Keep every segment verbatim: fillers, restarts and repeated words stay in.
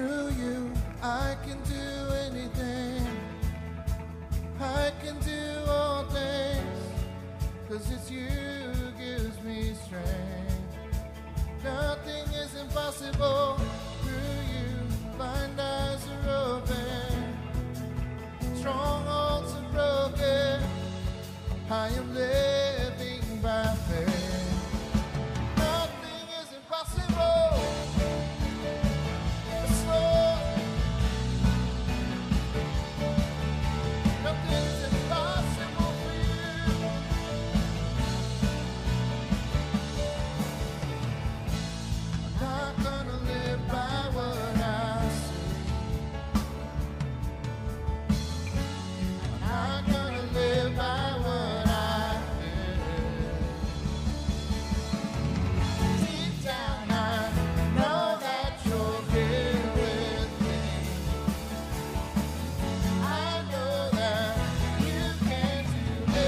Through you, I can do anything. I can do all things, 'cause it's you who gives me strength. Nothing is impossible. Through you, blind eyes are open. Strongholds are broken. I am living by faith. Nothing is impossible. Yes, Lord. Nothing is impossible for you. I'm not gonna live by what I see. I'm not gonna live by what I feel. Deep down, I know that you're here with me. I know that you can do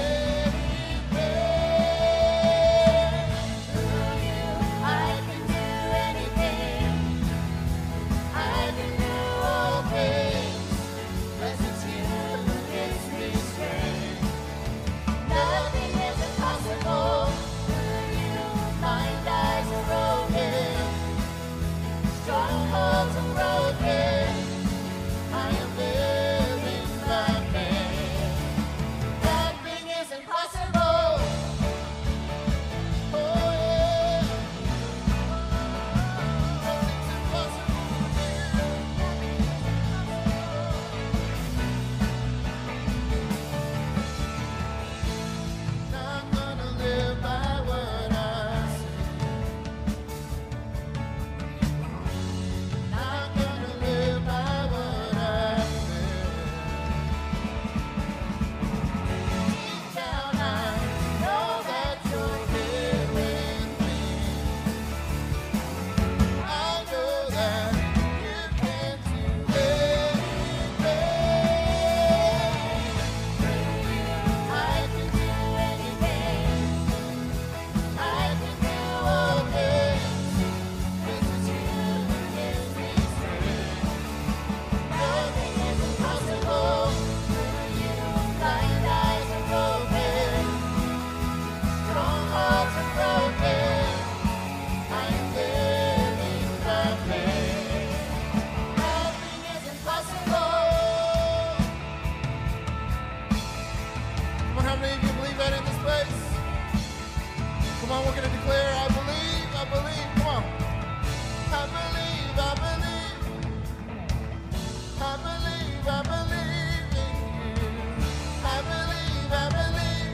anything. Through you, I can do anything. I can do all things, 'cause it's you who gives me strength. Nothing is impossible. Through you, blind eyes are open. Strongholds are broken. I am living by faith. Nothing is impossible. Oh yeah. Nothing's impossible for you. Not gonna live by what I see. Not gonna live by what I feel. Deep down, I know that you're here with me. I know that you can do anything. Through you, I can do anything. I can do all things, 'cause it's you who gives me strength. Nothing is impossible. Through you, blind eyes are open. Strongholds are broken. I am living by faith. Nothing is impossible. Come on, how many of you believe that in this place? Come on, we're going to declare, I believe, I believe. Come on. I believe, I believe. I believe, I believe in you. I believe, I believe.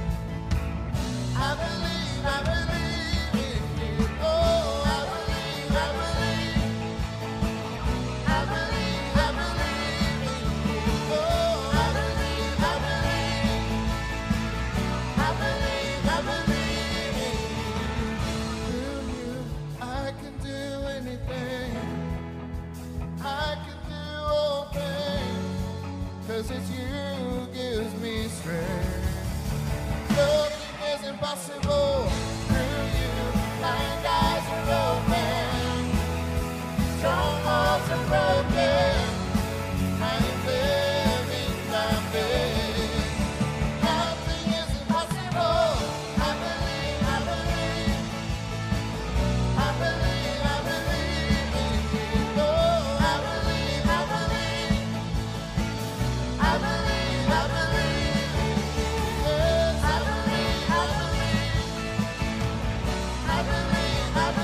I believe, I believe in you. Oh, I believe, I believe. I believe, I believe in you. Oh, I believe, I believe. I believe, I believe in you. Through you, I can do anything. I can do all things, 'cause it's you who gives me strength. Nothing is impossible. Through you, blind eyes are open. Strongholds are broken. I am living by faith. Nothing is impossible. I believe, I believe. I believe, I believe in you. Oh, I believe, I believe. I believe, I believe in you. Yes, I believe, I believe. I believe, I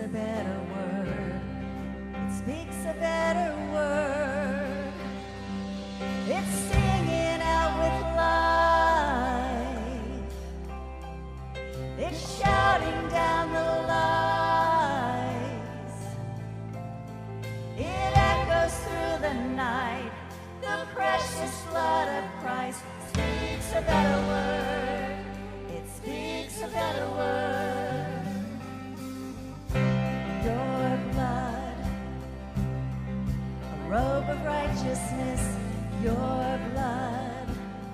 a better word. It speaks a better word. It's singing out with life. It's shouting down the lies. It echoes through the night. The precious blood of Christ speaks a better word. It speaks a better word. Your blood, a robe of righteousness. Your blood,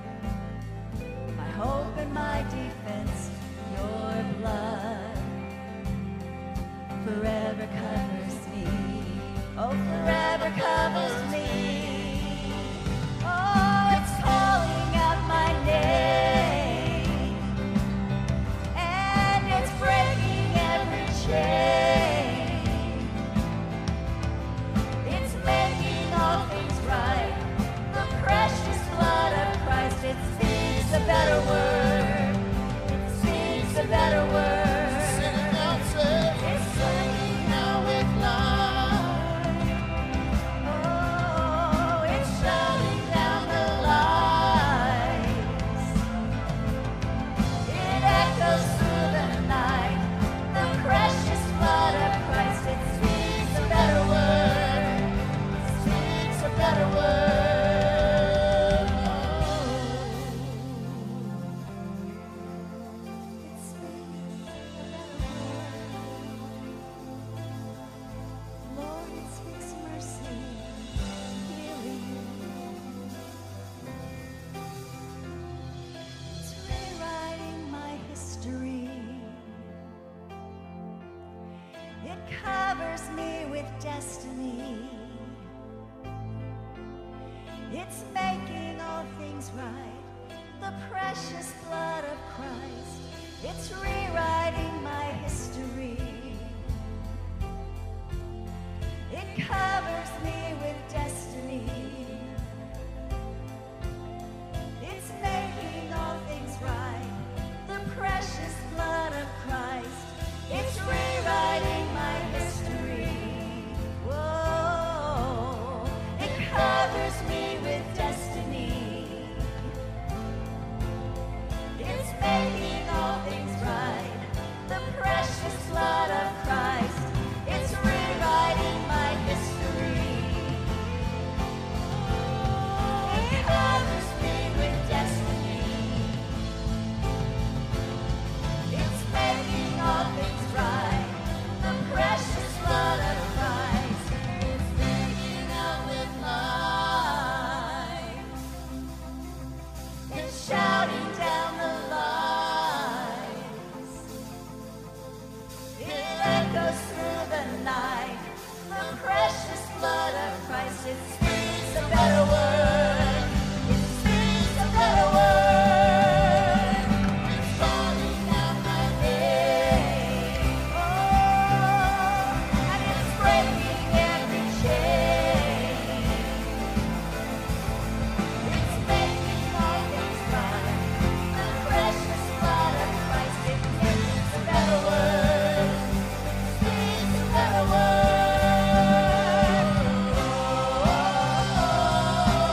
my hope and my defense. Your blood forever covers me. Oh, forever covers me. Oh, it's calling out my name, and it's breaking every chain. It's making all things right. The precious blood of Christ, it speaks a better word. It speaks a better word. Sing it out, say. It's singing out with love. Oh, it's shouting down the lies. It echoes through the night. The precious blood of Christ, it speaks a better word. It speaks a better word. It speaks a better word. Lord, it speaks mercy, healing. It's rewriting my history. It covers me with destiny. It's making all things right. The precious blood of Christ. It's rewriting my history. It covers me with destiny. It's making all things right. The precious blood of Christ. It's rewriting my history. Whoa, it covers me with destiny. It's making all things right. The precious blood of Christ. It's rewriting my history. It covers me with destiny. It's making all things right. The precious blood of Christ. It's singing out with life. It's shouting down the lies. It echoes through the night. The precious blood of Christ. It speaks a better word. It speaks a better word. It's calling out my name. Oh, and it's breaking every chain. It's making all things right. The precious blood of Christ. It speaks a better word. Speaks a better word. Oh,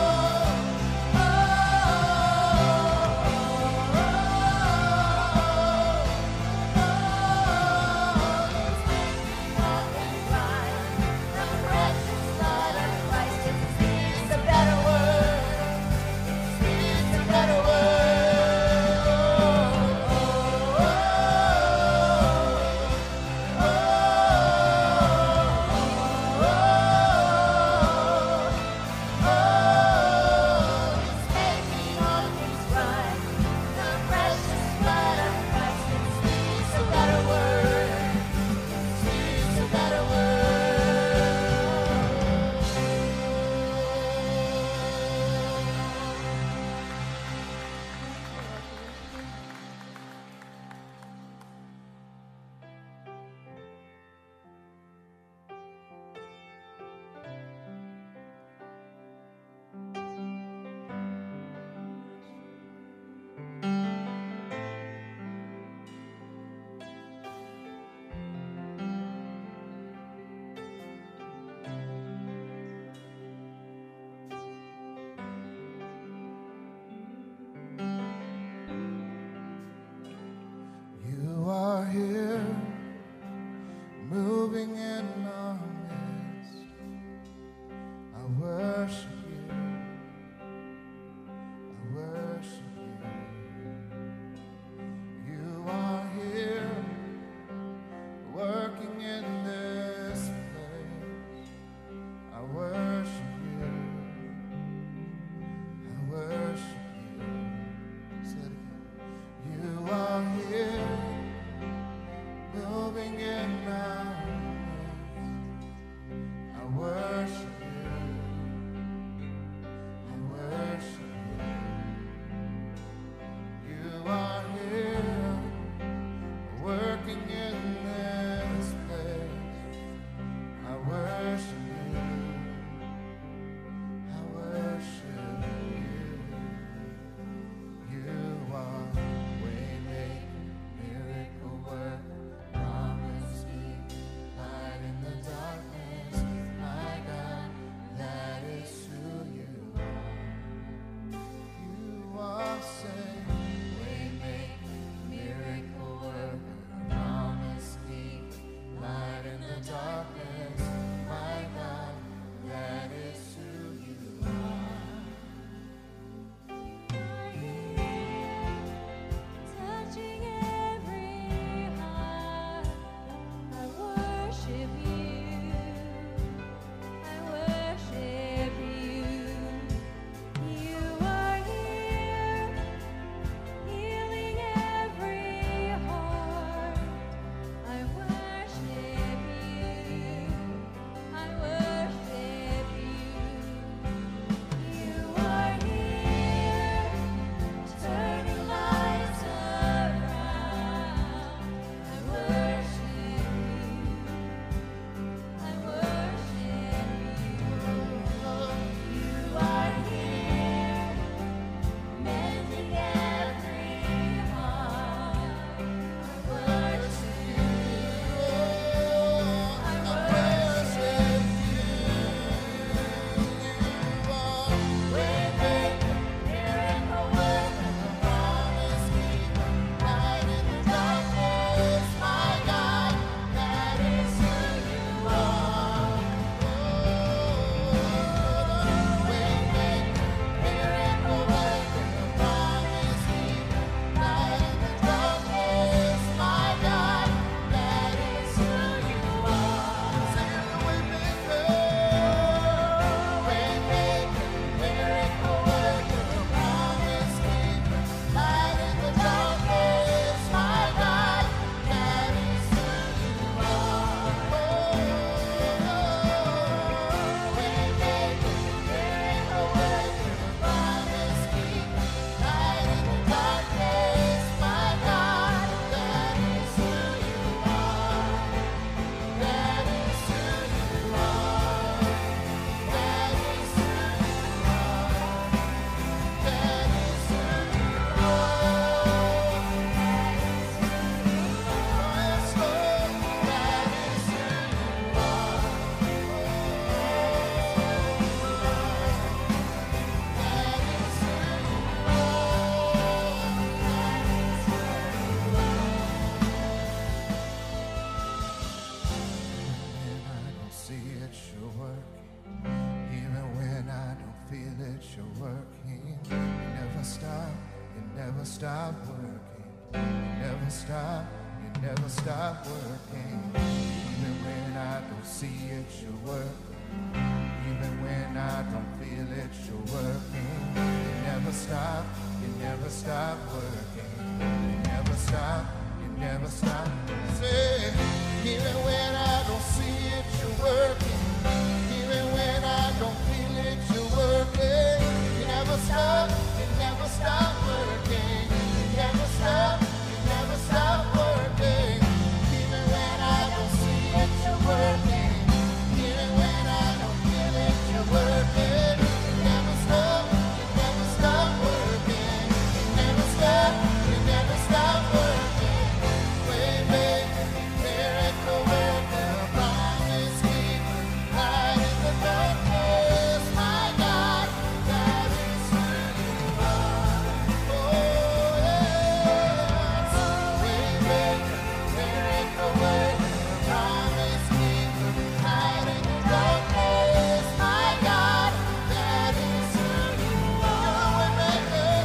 you're working. You never stop, you never stop working. You never stop, you never stop working. Even when I don't see it, you're working. Even when I don't feel it, you're working. You never stop, you never stop working. You never stop, you never stop. Say, even when I don't see it, you're working. Even when I don't feel it, you're working. You never stop, you never stop working. You never stop, you never stop working. Even when I don't see it, you're working. Even when I don't feel it, you're working. You never stop, you never stop working. You never stop, you never stop working. Waymaker, miracle worker, promise keeper, light in the darkness. My God, that is who you are. Oh yes. Waymaker, miracle worker, promise keeper, light in the darkness. My God, that is who you are. Waymaker,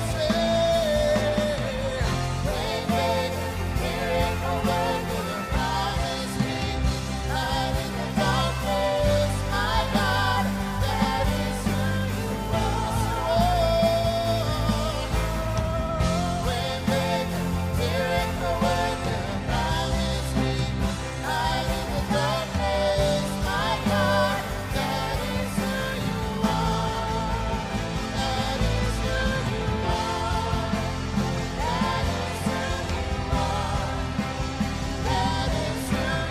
say. Waymaker, miracle worker, promise keeper, light in the darkness. My God, that is who you are. Waymaker, miracle worker, promise keeper, light in the darkness. My God, that is who you are. That is who you are. That is who you are. That is who you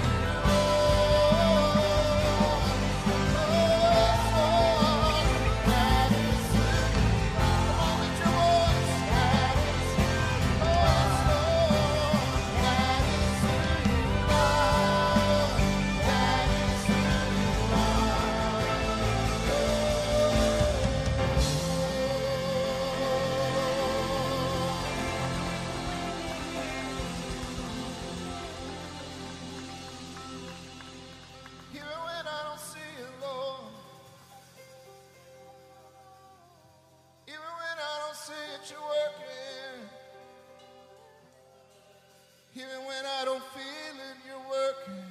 Even when I don't see it, Lord. Even when I don't see it, you're working. Even when I don't feel it, you're working.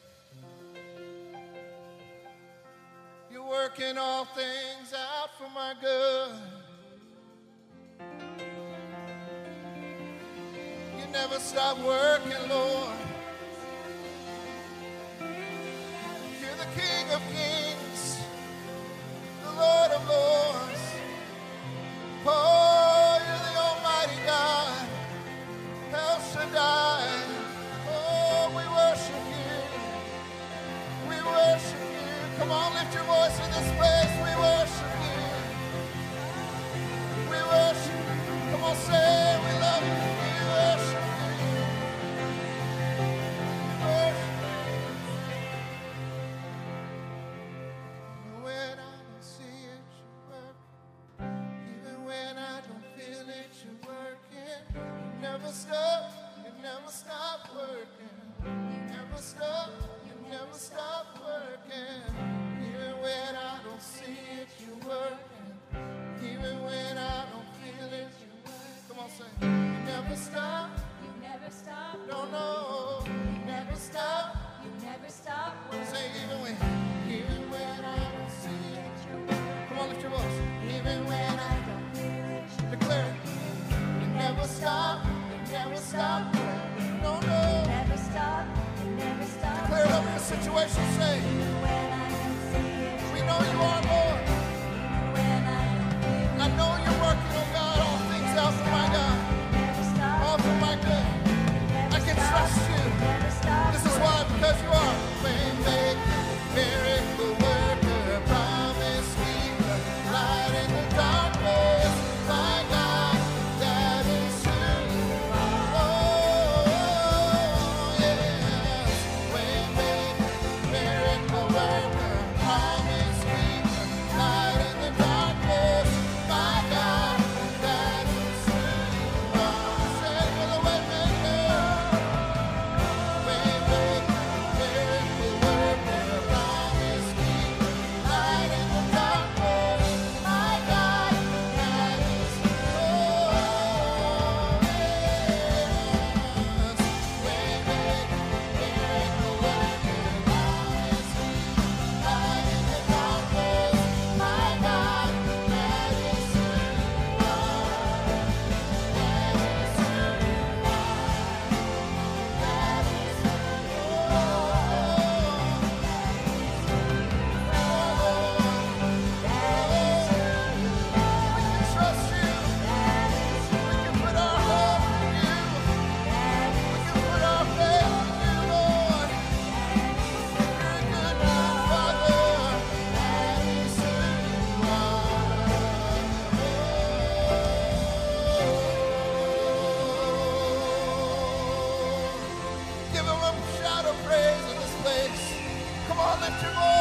You're working all things out for my good. You never stop working, Lord. You're the King of Kings, the Lord of Lords. Oh, you're the Almighty God, El Shaddai. Oh, we worship you. We worship you. Come on, lift your voice in this place. We worship you. We worship you. Come on, say we love you. We worship you. Worship you. When I don't see it, you work. Even when I don't feel it, you're working. You never stop, you never stop working. You never stop, you never stop working. Even when I don't see it, you're working. Even when I don't feel it, you're working. Come on, say, you never stop. You never stop. No, no, you never stop. You never stop. Say, even when, even when I don't see it. Come on, lift your voice. Even when I don't feel it. declare it. You never stop, you never stop. No, no. Never stop. You never stop. Declare it over your situation. Say, Even when I don't see it. we know you are, Lord. Even when I don't feel it. I know you're working, oh God, all things out for my God, Never stop. all for my good. I can trust you. Never stop. This is why, because you are waymaker, miracle worker, promise keeper, light in the darkness. My God, that is who you are. Oh, yes. Waymaker, your voice.